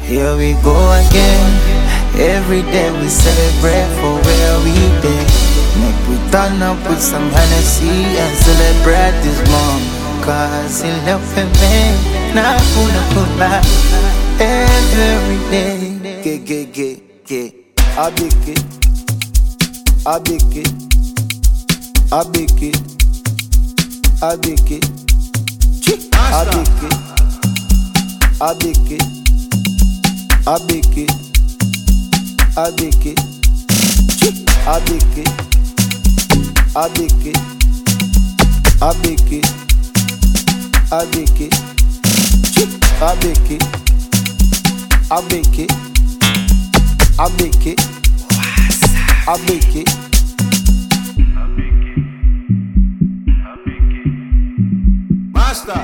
Here we go again. Every day we celebrate for where we been. Make we turn up with some Hennessy and celebrate this moment. Cause he love for me, not pula every day. Get. I bake it. I bake it. I bake it. I bake it. I bake it. I bake it. I bake it. I bake it. I bake it. I bake it. I bake it. I bake it. I bake it. I bake it. I bake it. I bake it. Master.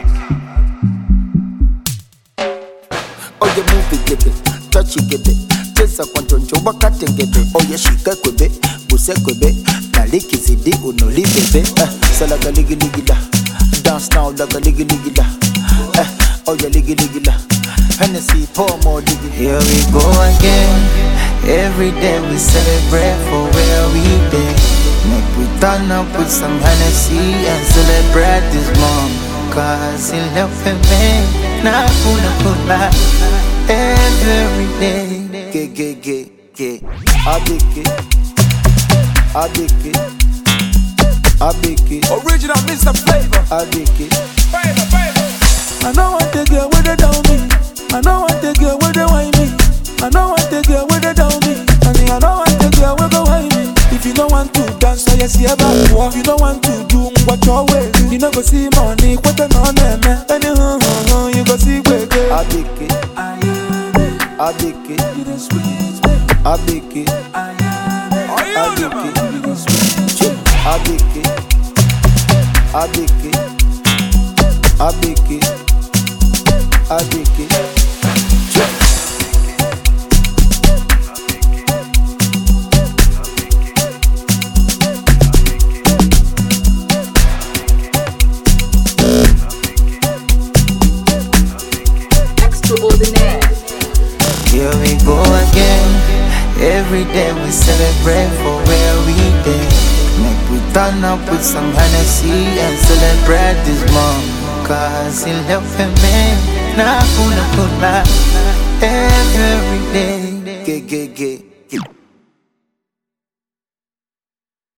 Oh, you move it, get it. Touch it, get it. Just a quantum job, cut and get it. Oh, yeah, she got with it. Buse with it. Naliki City, uno live it. So like a liggy da. Dance now like a liggy da. Oh, yeah, liggy da. Hennessy, pour more diggy. Here we go again. Every day we celebrate for where we been. Make we turn up with some Hennessy and celebrate this moment. Cause he love for me, not pula every day. Get. I bake it. I bake it. I bake it. Original Mr. Flavor. I bake it. I know what they get with they down me. I know what they get with they wine me. I know what they get with they down me. And I know what they get with go wine me. If you don't want to dance, so you see about what you don't want to do, what your way. You know go see money, what the no name. Anyhow, you go see where I bake it. I bake it. I bake it. I bake it. I bake it. I bake it. I bake it. I bake it. Here we go again. Every day we celebrate for where we been. Make we turn up with some Hennessy and celebrate this moment. Cause he love for me, not pula every day. Get.